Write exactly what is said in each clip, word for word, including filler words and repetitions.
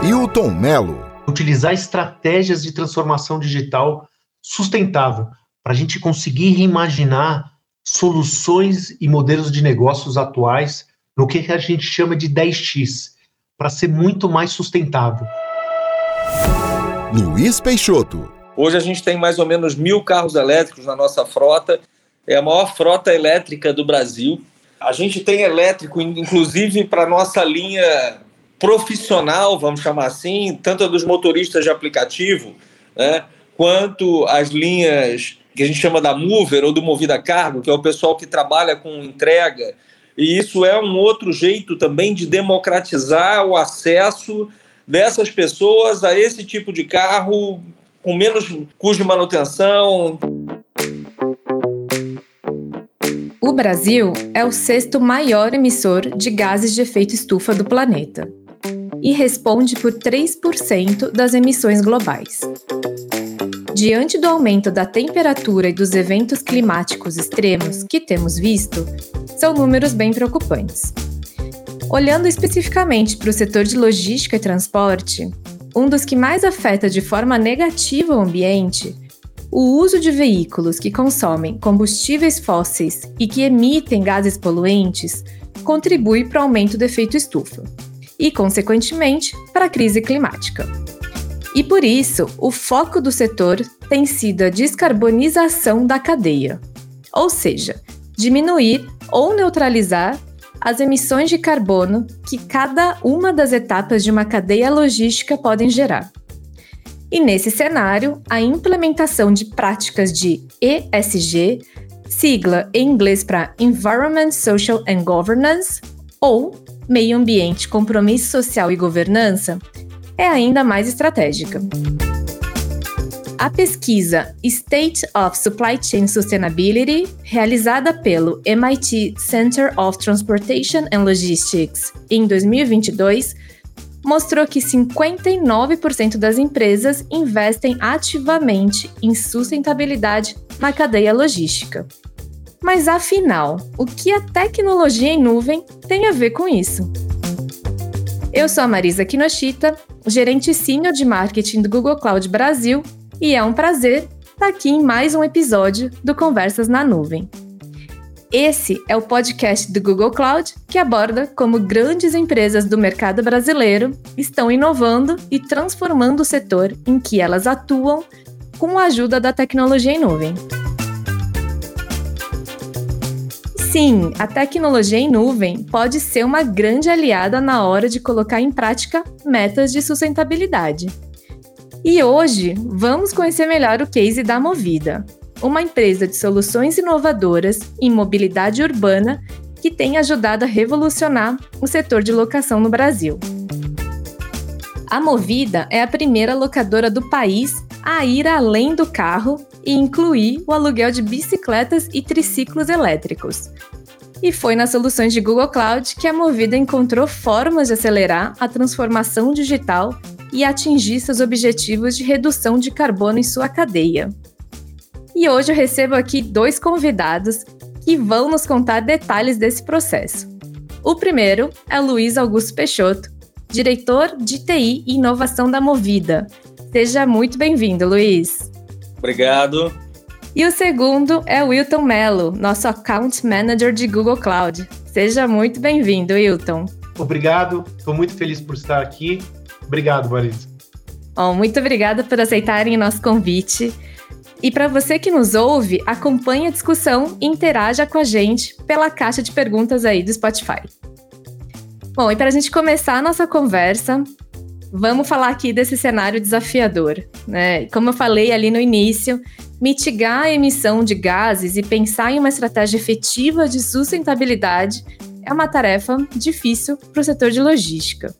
Hilton Melo. Utilizar estratégias de transformação digital sustentável para a gente conseguir reimaginar soluções e modelos de negócios atuais no que a gente chama de dez X, para ser muito mais sustentável. Luiz Peixoto. Hoje a gente tem mais ou menos mil carros elétricos na nossa frota, é a maior frota elétrica do Brasil. A gente tem elétrico, inclusive, para a nossa linha profissional, vamos chamar assim, tanto a dos motoristas de aplicativo, né, quanto as linhas que a gente chama da Mover ou do Movida Cargo, que é o pessoal que trabalha com entrega. E isso é um outro jeito também de democratizar o acesso dessas pessoas a esse tipo de carro com menos custo de manutenção. O Brasil é o sexto maior emissor de gases de efeito estufa do planeta e responde por três por cento das emissões globais. Diante do aumento da temperatura e dos eventos climáticos extremos que temos visto, são números bem preocupantes. Olhando especificamente para o setor de logística e transporte, um dos que mais afeta de forma negativa o ambiente, o uso de veículos que consomem combustíveis fósseis e que emitem gases poluentes contribui para o aumento do efeito estufa e, consequentemente, para a crise climática. E por isso, o foco do setor tem sido a descarbonização da cadeia, ou seja, diminuir ou neutralizar as emissões de carbono que cada uma das etapas de uma cadeia logística podem gerar. E nesse cenário, a implementação de práticas de E S G, sigla em inglês para Environment, Social and Governance, ou Meio Ambiente, Compromisso Social e Governança, é ainda mais estratégica. A pesquisa State of Supply Chain Sustainability, realizada pelo M I T Center of Transportation and Logistics em dois mil e vinte e dois, mostrou que cinquenta e nove por cento das empresas investem ativamente em sustentabilidade na cadeia logística. Mas afinal, o que a tecnologia em nuvem tem a ver com isso? Eu sou a Marisa Kinoshita, gerente sênior de marketing do Google Cloud Brasil, e é um prazer estar aqui em mais um episódio do Conversas na Nuvem. Esse é o podcast do Google Cloud que aborda como grandes empresas do mercado brasileiro estão inovando e transformando o setor em que elas atuam com a ajuda da tecnologia em nuvem. Sim, a tecnologia em nuvem pode ser uma grande aliada na hora de colocar em prática metas de sustentabilidade. E hoje, vamos conhecer melhor o case da Movida, uma empresa de soluções inovadoras em mobilidade urbana que tem ajudado a revolucionar o setor de locação no Brasil. A Movida é a primeira locadora do país a ir além do carro e incluir o aluguel de bicicletas e triciclos elétricos. E foi nas soluções de Google Cloud que a Movida encontrou formas de acelerar a transformação digital e atingir seus objetivos de redução de carbono em sua cadeia. E hoje eu recebo aqui dois convidados que vão nos contar detalhes desse processo. O primeiro é o Luiz Augusto Peixoto, diretor de T I e Inovação da Movida. Seja muito bem-vindo, Luiz. Obrigado. E o segundo é o Hilton Melo, nosso Account Manager de Google Cloud. Seja muito bem-vindo, Hilton. Obrigado, estou muito feliz por estar aqui. Obrigado, Marisa. Bom, muito obrigada por aceitarem o nosso convite. E para você que nos ouve, acompanhe a discussão e interaja com a gente pela caixa de perguntas aí do Spotify. Bom, e para a gente começar a nossa conversa, vamos falar aqui desse cenário desafiador, né? Como eu falei ali no início, mitigar a emissão de gases e pensar em uma estratégia efetiva de sustentabilidade é uma tarefa difícil para o setor de logística.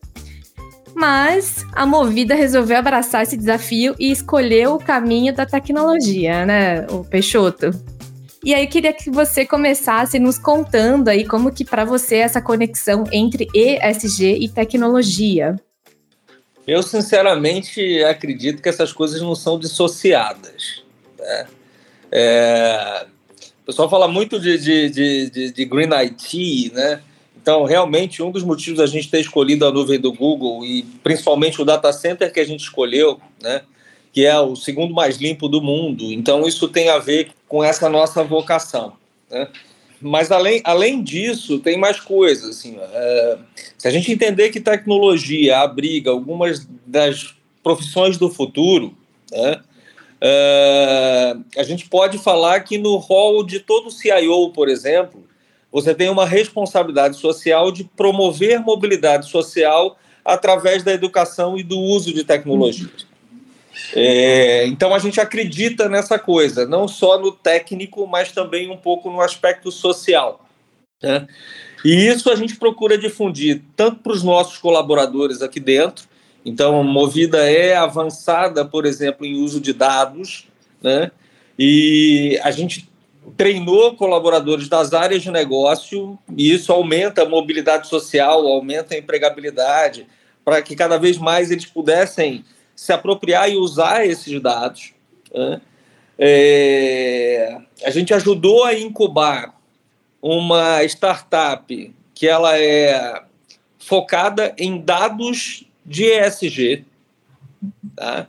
Mas a Movida resolveu abraçar esse desafio e escolheu o caminho da tecnologia, né, o Peixoto? E aí eu queria que você começasse nos contando aí como que para você é essa conexão entre E S G e tecnologia. Eu, sinceramente, acredito que essas coisas não são dissociadas, né? É... O pessoal fala muito de, de, de, de Green I T, né? Então, realmente, um dos motivos da gente ter escolhido a nuvem do Google e principalmente o data center que a gente escolheu, né, que é o segundo mais limpo do mundo. Então, isso tem a ver com essa nossa vocação, né? Mas, além, além disso, tem mais coisas. Assim, é, se a gente entender que tecnologia abriga algumas das profissões do futuro, né, é, a gente pode falar que no rol de todo C I O, por exemplo, você tem uma responsabilidade social de promover mobilidade social através da educação e do uso de tecnologias. É, então, a gente acredita nessa coisa, não só no técnico, mas também um pouco no aspecto social, né? E isso a gente procura difundir tanto para os nossos colaboradores aqui dentro. Então, a Movida é avançada, por exemplo, em uso de dados, né? E a gente treinou colaboradores das áreas de negócio, e isso aumenta a mobilidade social, aumenta a empregabilidade, para que cada vez mais eles pudessem se apropriar e usar esses dados, né? É, a gente ajudou a incubar uma startup que ela é focada em dados de E S G, tá?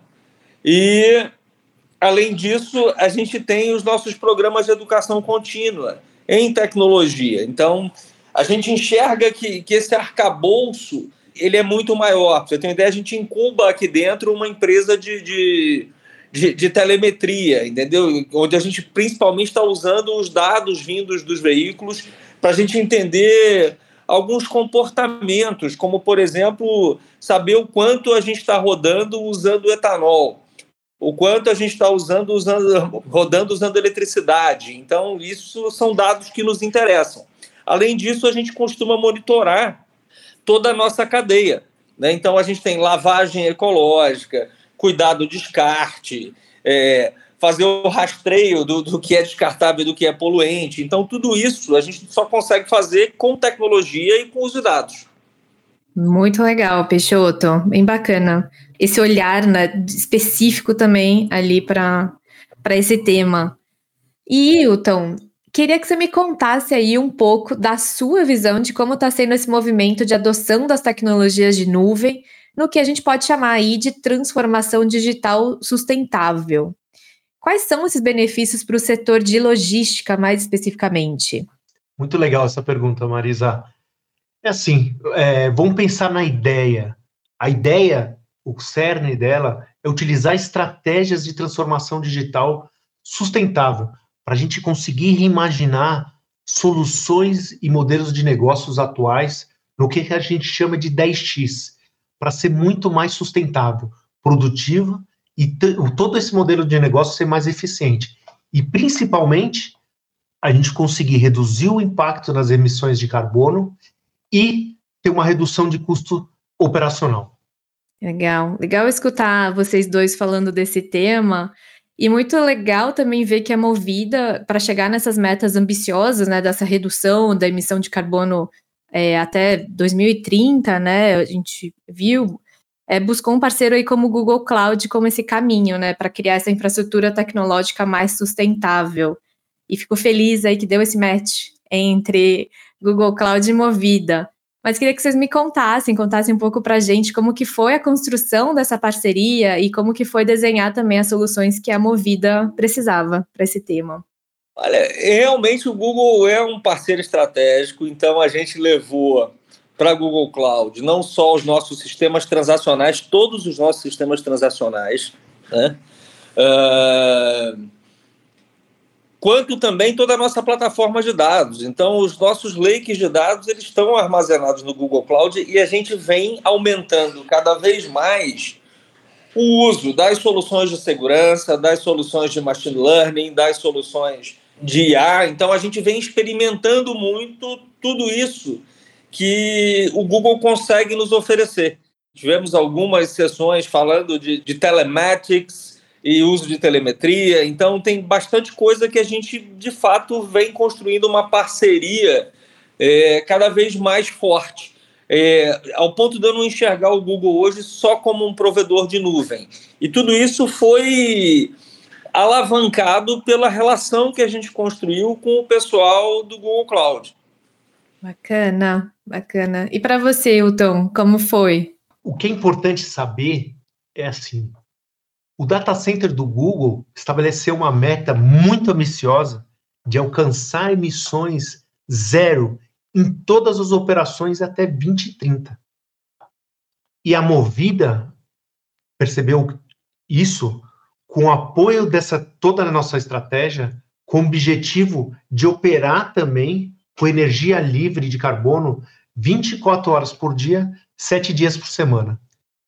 E além disso, a gente tem os nossos programas de educação contínua em tecnologia. Então, a gente enxerga que, que esse arcabouço ele é muito maior. Pra você ter uma ideia, a gente incuba aqui dentro uma empresa de, de, de, de telemetria, entendeu? Onde a gente principalmente está usando os dados vindos dos veículos para a gente entender alguns comportamentos, como, por exemplo, saber o quanto a gente está rodando usando etanol, o quanto a gente está usando, usando, rodando usando eletricidade. Então, isso são dados que nos interessam. Além disso, a gente costuma monitorar toda a nossa cadeia, né? Então, a gente tem lavagem ecológica, cuidar do descarte, é, fazer o rastreio do, do que é descartável e do que é poluente. Então, tudo isso a gente só consegue fazer com tecnologia e com os dados. Muito legal, Peixoto, bem bacana. Esse olhar, né, específico também ali para para esse tema. E, Hilton, queria que você me contasse aí um pouco da sua visão de como está sendo esse movimento de adoção das tecnologias de nuvem no que a gente pode chamar aí de transformação digital sustentável. Quais são esses benefícios para o setor de logística, mais especificamente? Muito legal essa pergunta, Marisa. É assim, é, vamos pensar na ideia. A ideia, o cerne dela, é utilizar estratégias de transformação digital sustentável, para a gente conseguir reimaginar soluções e modelos de negócios atuais no que a gente chama de dez X, para ser muito mais sustentável, produtivo e t- todo esse modelo de negócio ser mais eficiente. E, principalmente, a gente conseguir reduzir o impacto nas emissões de carbono e ter uma redução de custo operacional. Legal, legal escutar vocês dois falando desse tema, e muito legal também ver que a Movida, para chegar nessas metas ambiciosas, né, dessa redução da emissão de carbono é, até dois mil e trinta, né, a gente viu, é, buscou um parceiro aí como o Google Cloud como esse caminho, né, para criar essa infraestrutura tecnológica mais sustentável. E fico feliz aí que deu esse match entre Google Cloud e Movida. Mas queria que vocês me contassem, contassem um pouco para a gente como que foi a construção dessa parceria e como que foi desenhar também as soluções que a Movida precisava para esse tema. Olha, realmente o Google é um parceiro estratégico, então a gente levou para a Google Cloud não só os nossos sistemas transacionais, todos os nossos sistemas transacionais, né? Uh... quanto também toda a nossa plataforma de dados. Então, os nossos lakes de dados eles estão armazenados no Google Cloud e a gente vem aumentando cada vez mais o uso das soluções de segurança, das soluções de machine learning, das soluções de I A. Então, a gente vem experimentando muito tudo isso que o Google consegue nos oferecer. Tivemos algumas sessões falando de, de telematics, e uso de telemetria, então tem bastante coisa que a gente, de fato, vem construindo uma parceria é, cada vez mais forte, é, ao ponto de eu não enxergar o Google hoje só como um provedor de nuvem. E tudo isso foi alavancado pela relação que a gente construiu com o pessoal do Google Cloud. Bacana, bacana. E para você, Hilton, como foi? O que é importante saber é assim, o data center do Google estabeleceu uma meta muito ambiciosa de alcançar emissões zero em todas as operações até vinte e trinta. E a Movida percebeu isso com o apoio dessa toda a nossa estratégia, com o objetivo de operar também com energia livre de carbono vinte e quatro horas por dia, sete dias por semana.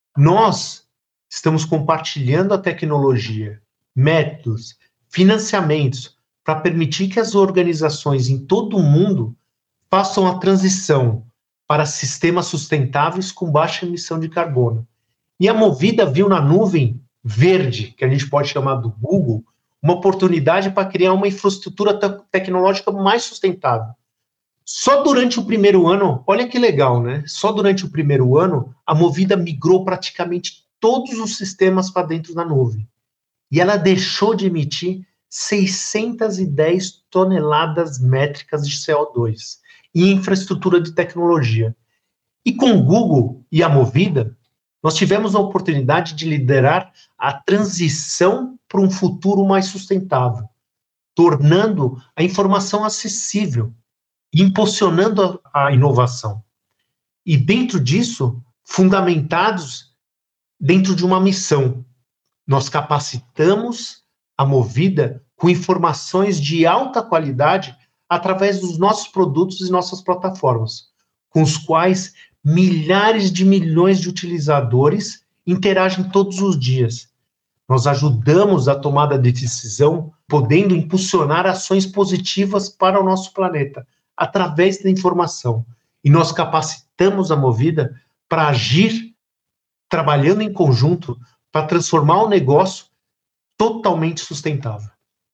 Nós estamos compartilhando a tecnologia, métodos, financiamentos, para permitir que as organizações em todo o mundo façam a transição para sistemas sustentáveis com baixa emissão de carbono. E a Movida viu na nuvem verde, que a gente pode chamar do Google, uma oportunidade para criar uma infraestrutura te- tecnológica mais sustentável. Só durante o primeiro ano, olha que legal, né? Só durante o primeiro ano, a Movida migrou praticamente todos os sistemas para dentro da nuvem. E ela deixou de emitir seiscentas e dez toneladas métricas de C O dois em infraestrutura de tecnologia. E com o Google e a Movida, nós tivemos a oportunidade de liderar a transição para um futuro mais sustentável, tornando a informação acessível, impulsionando a, a inovação. E dentro disso, fundamentados dentro de uma missão. Nós capacitamos a Movida com informações de alta qualidade através dos nossos produtos e nossas plataformas, com os quais milhares de milhões de utilizadores interagem todos os dias. Nós ajudamos a tomada de decisão, podendo impulsionar ações positivas para o nosso planeta, através da informação. E nós capacitamos a Movida para agir, trabalhando em conjunto, para transformar o negócio totalmente sustentável.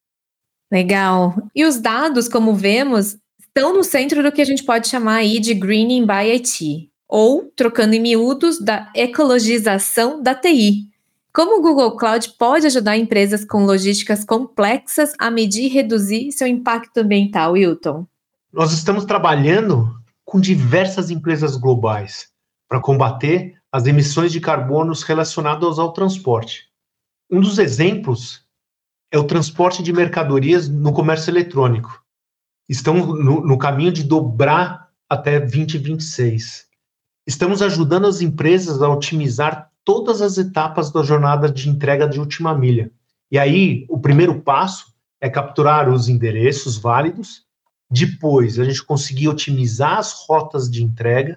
Legal. E os dados, como vemos, estão no centro do que a gente pode chamar aí de Greening by I T, ou, trocando em miúdos, da ecologização da T I. Como o Google Cloud pode ajudar empresas com logísticas complexas a medir e reduzir seu impacto ambiental, Hilton? Nós estamos trabalhando com diversas empresas globais para combater as emissões de carbonos relacionadas ao transporte. Um dos exemplos é o transporte de mercadorias no comércio eletrônico. Estão no, no caminho de dobrar até vinte e vinte e seis. Estamos ajudando as empresas a otimizar todas as etapas da jornada de entrega de última milha. E aí, o primeiro passo é capturar os endereços válidos, depois a gente conseguir otimizar as rotas de entrega,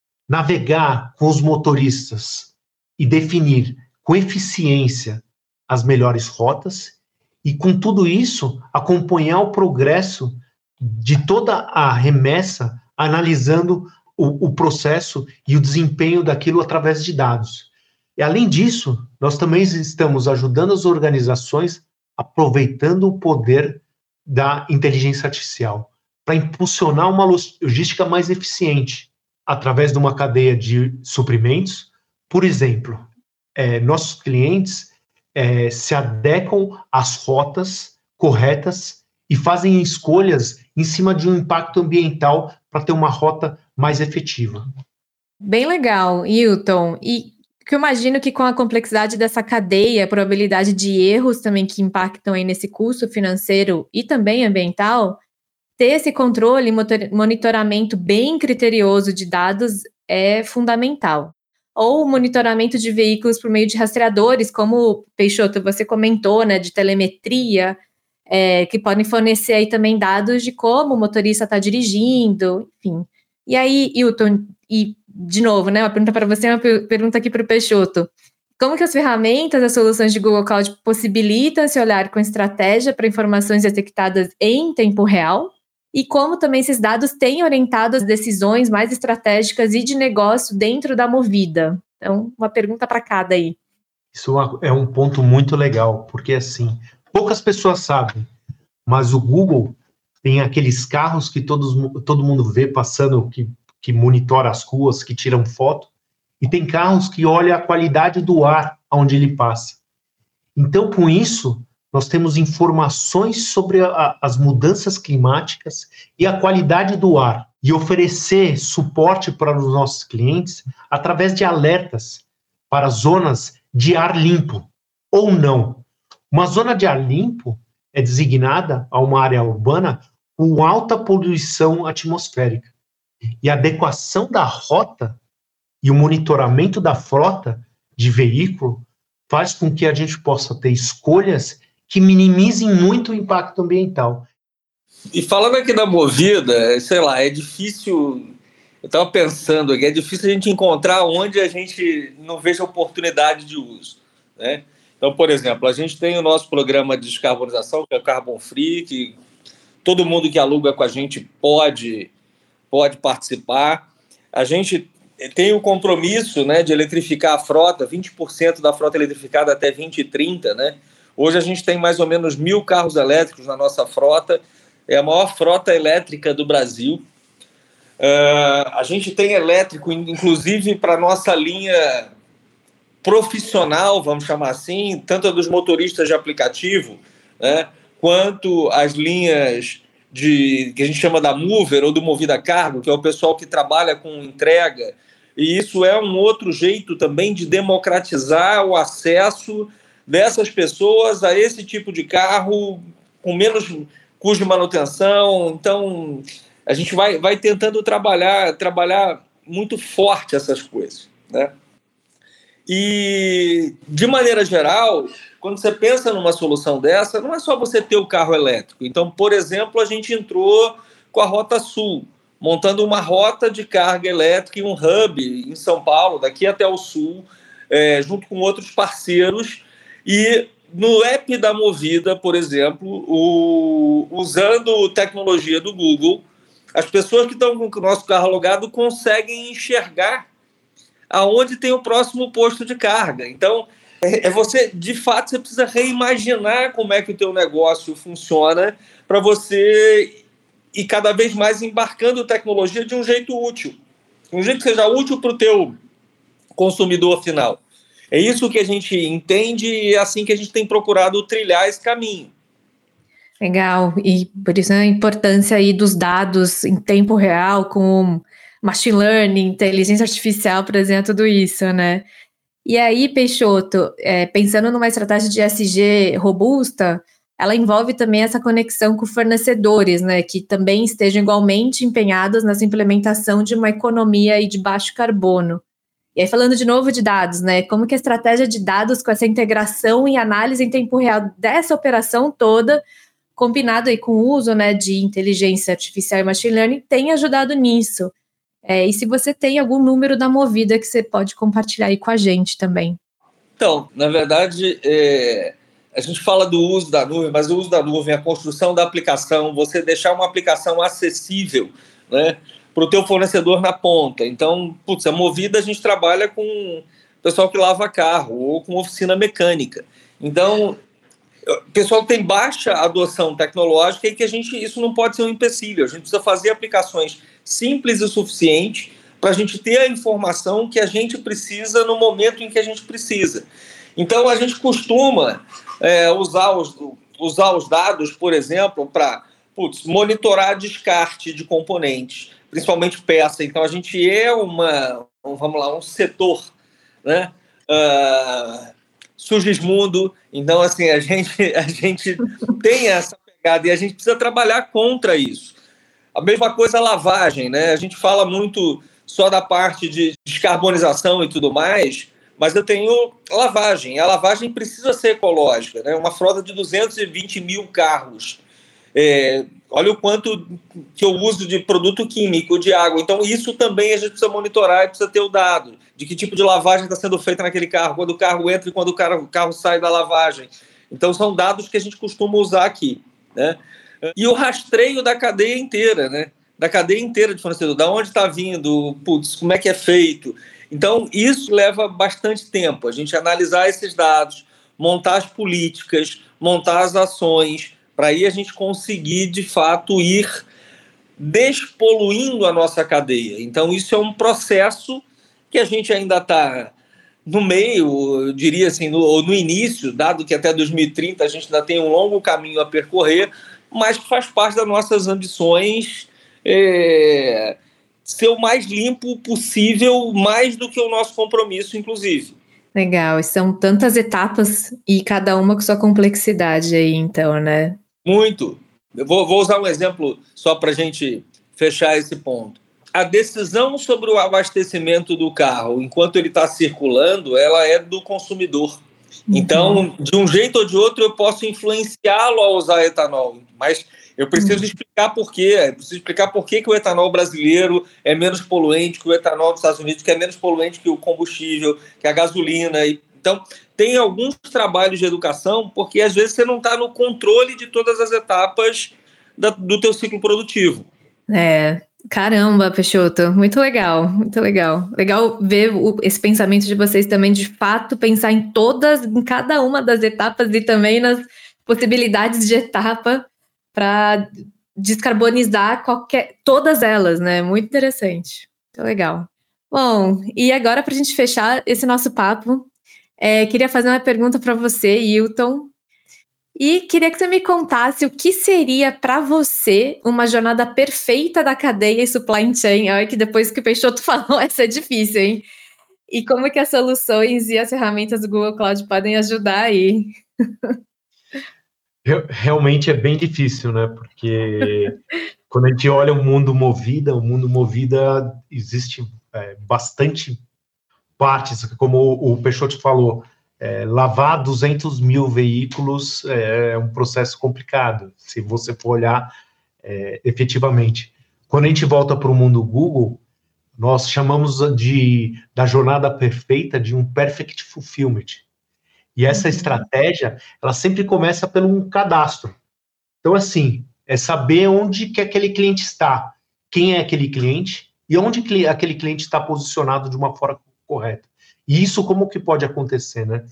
navegar com os motoristas e definir com eficiência as melhores rotas, e com tudo isso, acompanhar o progresso de toda a remessa, analisando o, o processo e o desempenho daquilo através de dados. E, além disso, nós também estamos ajudando as organizações, aproveitando o poder da inteligência artificial, para impulsionar uma logística mais eficiente, através de uma cadeia de suprimentos. Por exemplo, é, nossos clientes é, se adequam às rotas corretas e fazem escolhas em cima de um impacto ambiental para ter uma rota mais efetiva. Bem legal, Hilton. E que eu imagino que com a complexidade dessa cadeia, a probabilidade de erros também que impactam aí nesse custo financeiro e também ambiental, ter esse controle e monitoramento bem criterioso de dados é fundamental. Ou o monitoramento de veículos por meio de rastreadores, como, Peixoto, você comentou, né, de telemetria, é, que podem fornecer aí também dados de como o motorista está dirigindo, enfim. E aí, Hilton, e de novo, né, uma pergunta para você, uma pergunta aqui para o Peixoto. Como que as ferramentas, as soluções de Google Cloud possibilitam esse olhar com estratégia para informações detectadas em tempo real? E como também esses dados têm orientado as decisões mais estratégicas e de negócio dentro da Movida? Então, uma pergunta para cada aí. Isso é um ponto muito legal, porque, assim, poucas pessoas sabem, mas o Google tem aqueles carros que todos, todo mundo vê passando, que, que monitora as ruas, que tiram foto, e tem carros que olham a qualidade do ar onde ele passa. Então, com isso, nós temos informações sobre a, as mudanças climáticas e a qualidade do ar, e oferecer suporte para os nossos clientes através de alertas para zonas de ar limpo ou não. Uma zona de ar limpo é designada a uma área urbana com alta poluição atmosférica. E a adequação da rota e o monitoramento da frota de veículo faz com que a gente possa ter escolhas que minimizem muito o impacto ambiental. E falando aqui da Movida, sei lá, é difícil, eu estava pensando aqui, é difícil a gente encontrar onde a gente não veja oportunidade de uso, né? Então, por exemplo, a gente tem o nosso programa de descarbonização, que é o Carbon Free, que todo mundo que aluga com a gente pode, pode participar. A gente tem o compromisso, né, de eletrificar a frota, vinte por cento da frota eletrificada até vinte e trinta, né? Hoje a gente tem mais ou menos mil carros elétricos na nossa frota, é a maior frota elétrica do Brasil. Uh, a gente tem elétrico, inclusive, para a nossa linha profissional, vamos chamar assim, tanto a dos motoristas de aplicativo, né, quanto as linhas de, que a gente chama da Mover ou do Movida Cargo, que é o pessoal que trabalha com entrega. E isso é um outro jeito também de democratizar o acesso dessas pessoas a esse tipo de carro com menos custo de manutenção. Então, a gente vai, vai tentando trabalhar, trabalhar muito forte essas coisas, né? E, de maneira geral, quando você pensa numa solução dessa, não é só você ter o carro elétrico. Então, por exemplo, a gente entrou com a Rota Sul, montando uma rota de carga elétrica e um hub em São Paulo, daqui até o Sul, é, junto com outros parceiros. E no app da Movida, por exemplo, o, usando tecnologia do Google, as pessoas que estão com o nosso carro alugado conseguem enxergar aonde tem o próximo posto de carga. Então, é, é você, de fato, você precisa reimaginar como é que o teu negócio funciona para você ir cada vez mais embarcando tecnologia de um jeito útil, um jeito que seja útil para o teu consumidor final. É isso que a gente entende e é assim que a gente tem procurado trilhar esse caminho. Legal, e por isso a importância aí dos dados em tempo real, com machine learning, inteligência artificial, por exemplo, tudo isso, né? E aí, Peixoto, é, pensando numa estratégia de E S G robusta, ela envolve também essa conexão com fornecedores, né, que também estejam igualmente empenhados nessa implementação de uma economia aí de baixo carbono. E aí, falando de novo de dados, né, como que a estratégia de dados com essa integração e análise em tempo real dessa operação toda, combinado aí com o uso, né, de inteligência artificial e machine learning, tem ajudado nisso? É, e se você tem algum número da Movida que você pode compartilhar aí com a gente também. Então, na verdade, é, a gente fala do uso da nuvem, mas o uso da nuvem, a construção da aplicação, você deixar uma aplicação acessível, né, para o teu fornecedor na ponta. Então, putz, a Movida a gente trabalha com pessoal que lava carro ou com oficina mecânica. Então, o pessoal tem baixa adoção tecnológica e que a gente, isso não pode ser um empecilho. A gente precisa fazer aplicações simples o suficiente para a gente ter a informação que a gente precisa no momento em que a gente precisa. Então, a gente costuma é, usar, os, usar os dados, por exemplo, para monitorar descarte de componentes, principalmente peça. Então, a gente é uma, vamos lá, um setor, né? Uh, Sugismundo. Então, assim, a gente, a gente tem essa pegada e a gente precisa trabalhar contra isso. A mesma coisa a lavagem, né? A gente fala muito só da parte de descarbonização e tudo mais, mas eu tenho lavagem. A lavagem precisa ser ecológica, né? Uma frota de duzentos e vinte mil carros. É, olha o quanto que eu uso de produto químico, de água. Então, isso também a gente precisa monitorar e precisa ter o dado de que tipo de lavagem está sendo feita naquele carro, quando o carro entra e quando o carro, o carro sai da lavagem. Então, são dados que a gente costuma usar aqui, né? E o rastreio da cadeia inteira, né? Da cadeia inteira de fornecedor, da onde está vindo, putz, como é que é feito. Então, isso leva bastante tempo, a gente analisar esses dados, montar as políticas, montar as ações, para aí a gente conseguir, de fato, ir despoluindo a nossa cadeia. Então, isso é um processo que a gente ainda está no meio, eu diria assim, no, ou no início, dado que até dois mil e trinta a gente ainda tem um longo caminho a percorrer, mas que faz parte das nossas ambições é, ser o mais limpo possível, mais do que o nosso compromisso, inclusive. Legal, e são tantas etapas e cada uma com sua complexidade aí, então, né? Muito. Eu vou, vou usar um exemplo só para a gente fechar esse ponto. A decisão sobre o abastecimento do carro, enquanto ele está circulando, ela é do consumidor. Uhum. Então, de um jeito ou de outro, eu posso influenciá-lo a usar etanol, mas eu preciso uhum. explicar por quê. Eu preciso explicar por que, que o etanol brasileiro é menos poluente que o etanol dos Estados Unidos, que é menos poluente que o combustível, que a gasolina. Então, tem alguns trabalhos de educação, porque às vezes você não está no controle de todas as etapas da, do teu ciclo produtivo. É, caramba, Peixoto, muito legal, muito legal. Legal ver o, esse pensamento de vocês também, de fato, pensar em todas, em cada uma das etapas e também nas possibilidades de etapa para descarbonizar qualquer, todas elas, né? Muito interessante, muito legal. Bom, e agora para a gente fechar esse nosso papo, é, queria fazer uma pergunta para você, Hilton, e queria que você me contasse o que seria para você uma jornada perfeita da cadeia e supply chain. Olha que depois que o Peixoto falou, essa é difícil, hein? E como que as soluções e as ferramentas do Google Cloud podem ajudar aí? Realmente é bem difícil, né? Porque quando a gente olha o mundo Movida, o mundo Movida existe é, bastante partes, como o, o Peixoto falou, é, lavar duzentos mil veículos é, é um processo complicado, se você for olhar é, efetivamente. Quando a gente volta para o mundo Google, nós chamamos de, da jornada perfeita de um perfect fulfillment. E essa estratégia, ela sempre começa pelo um cadastro. Então, assim, é saber onde que aquele cliente está, quem é aquele cliente e onde que aquele cliente está posicionado de uma forma correta. E isso como que pode acontecer, né?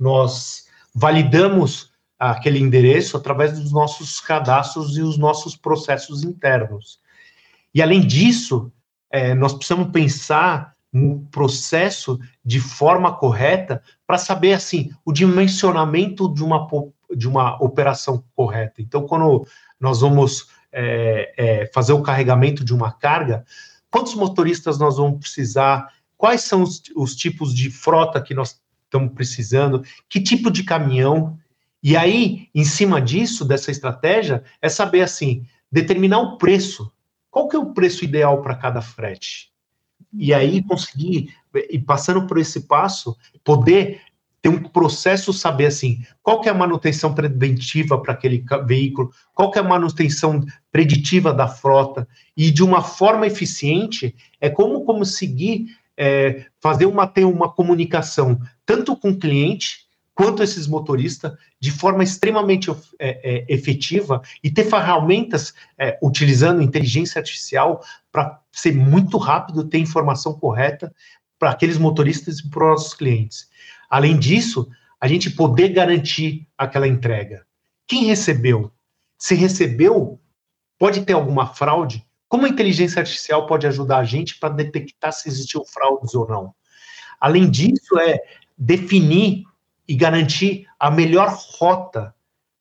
Nós validamos aquele endereço através dos nossos cadastros e os nossos processos internos. E, além disso, é, nós precisamos pensar no processo de forma correta para saber, assim, o dimensionamento de uma, de uma operação correta. Então, quando nós vamos é, é, fazer o carregamento de uma carga, quantos motoristas nós vamos precisar, quais são os, os tipos de frota que nós estamos precisando, que tipo de caminhão, e aí, em cima disso, dessa estratégia, é saber, assim, determinar o preço. Qual que é o preço ideal para cada frete? E aí conseguir, e passando por esse passo, poder ter um processo, saber assim, qual que é a manutenção preventiva para aquele veículo, qual que é a manutenção preditiva da frota, e de uma forma eficiente, é como conseguir é, fazer uma, ter uma comunicação, tanto com o cliente, quanto esses motoristas, de forma extremamente é, é, efetiva, e ter ferramentas é, utilizando inteligência artificial para ser muito rápido, ter informação correta para aqueles motoristas e para os nossos clientes. Além disso, a gente poder garantir aquela entrega. Quem recebeu? Se recebeu, pode ter alguma fraude? Como a inteligência artificial pode ajudar a gente para detectar se existiu fraudes ou não? Além disso, é definir e garantir a melhor rota.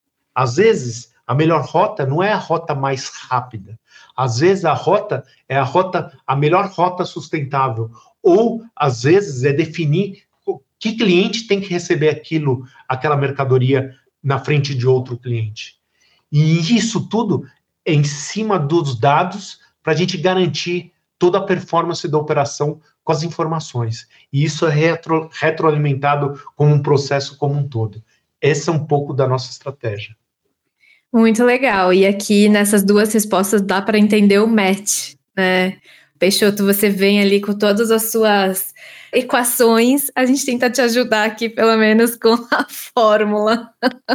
Às vezes, a melhor rota não é a rota mais rápida. Às vezes, a rota é a rota, a melhor rota sustentável. Ou, às vezes, é definir que cliente tem que receber aquilo, aquela mercadoria na frente de outro cliente. E isso tudo é em cima dos dados para a gente garantir toda a performance da operação com as informações. E isso é retro, retroalimentado como um processo como um todo. Essa é um pouco da nossa estratégia. Muito legal. E aqui, nessas duas respostas, dá para entender o match, né? Peixoto, você vem ali com todas as suas equações, a gente tenta te ajudar aqui, pelo menos, com a fórmula.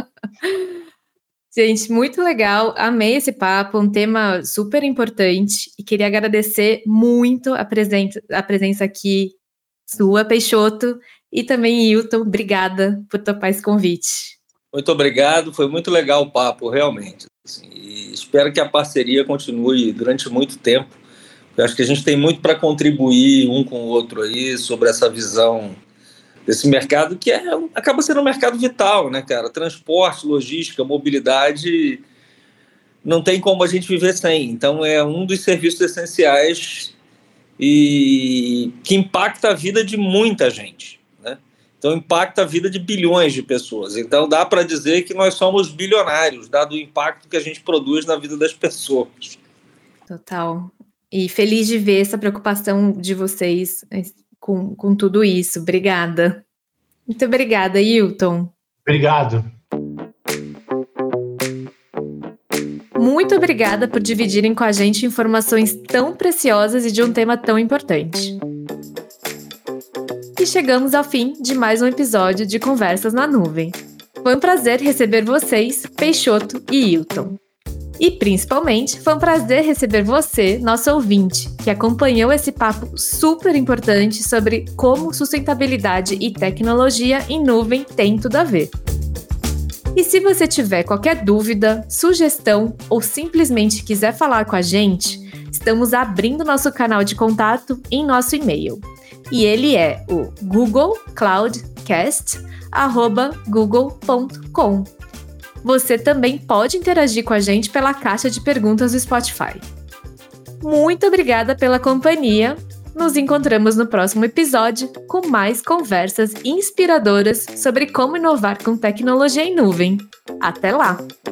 Gente, muito legal, amei esse papo, um tema super importante, e queria agradecer muito a presença, a presença aqui sua, Peixoto, e também Hilton, obrigada por topar esse convite. Muito obrigado, foi muito legal o papo, realmente. Assim, e espero que a parceria continue durante muito tempo. Eu acho que a gente tem muito para contribuir um com o outro aí sobre essa visão desse mercado que é, acaba sendo um mercado vital, né, cara? Transporte, logística, mobilidade, não tem como a gente viver sem. Então é um dos serviços essenciais e que impacta a vida de muita gente, né? Então impacta a vida de bilhões de pessoas. Então dá para dizer que nós somos bilionários, dado o impacto que a gente produz na vida das pessoas. Total. E feliz de ver essa preocupação de vocês com, com tudo isso. Obrigada. Muito obrigada, Hilton. Obrigado. Muito obrigada por dividirem com a gente informações tão preciosas e de um tema tão importante. E chegamos ao fim de mais um episódio de Conversas na Nuvem. Foi um prazer receber vocês, Peixoto e Hilton. E, principalmente, foi um prazer receber você, nosso ouvinte, que acompanhou esse papo super importante sobre como sustentabilidade e tecnologia em nuvem têm tudo a ver. E se você tiver qualquer dúvida, sugestão ou simplesmente quiser falar com a gente, estamos abrindo nosso canal de contato em nosso e-mail. E ele é o google cloud cast arroba google ponto com. Você também pode interagir com a gente pela caixa de perguntas do Spotify. Muito obrigada pela companhia. Nos encontramos no próximo episódio com mais conversas inspiradoras sobre como inovar com tecnologia em nuvem. Até lá!